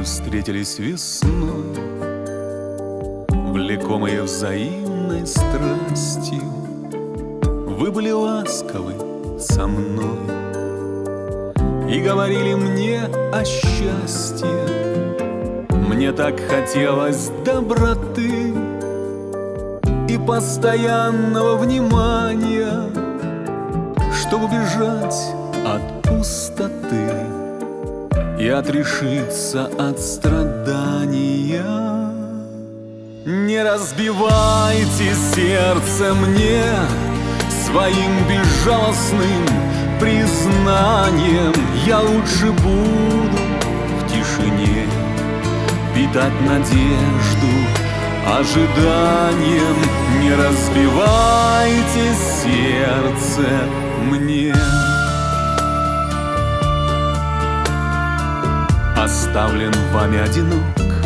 встретились весной, влекомые взаимной страстью. Вы были ласковы со мной и говорили мне о счастье. Мне так хотелось доброты и постоянного внимания, чтобы бежать от пустоты и отрешиться от страдания. Не разбивайте сердце мне своим безжалостным признанием. Я лучше буду в тишине питать надежду ожиданием. Не разбивайте сердце мне. Оставлен вами одинок,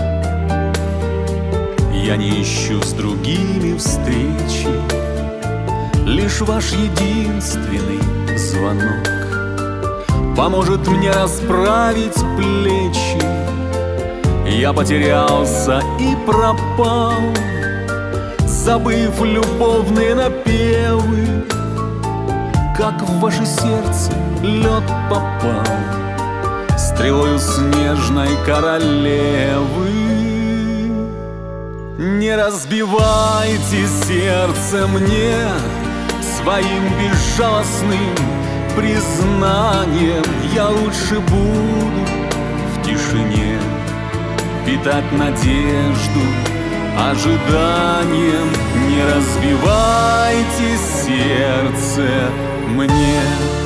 я не ищу с другими встречи. Лишь ваш единственный звонок поможет мне расправить плечи. Я потерялся и пропал, забыв любовные напевы. Как в ваше сердце лед попал стрелою снежной королевы. Не разбивайте сердце мне своим безжалостным признанием. Я лучше буду в тишине питать надежду ожиданием. Не разбивайте сердце мне.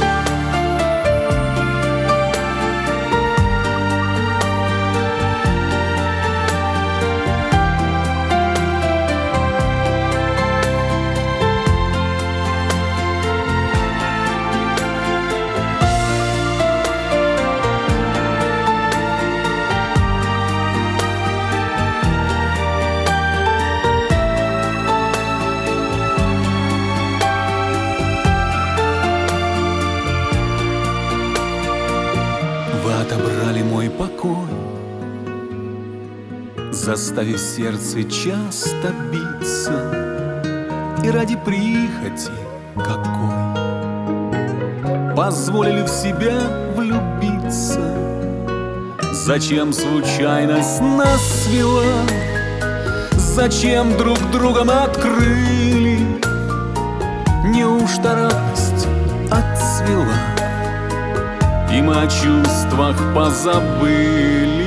Вы отобрали мой покой, заставив сердце часто биться. И ради прихоти какой позволили в себя влюбиться. Зачем случайность нас свела? Зачем друг другом открыли? Неужто радость отцвела, и мы о чувствах позабыли?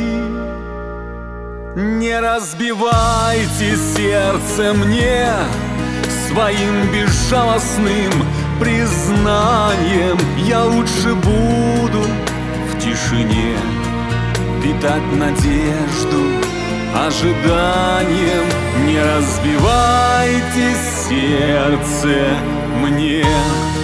Не разбивайте сердце мне своим безжалостным признанием. Я лучше буду в тишине питать надежду ожиданием. Не разбивайте сердце мне.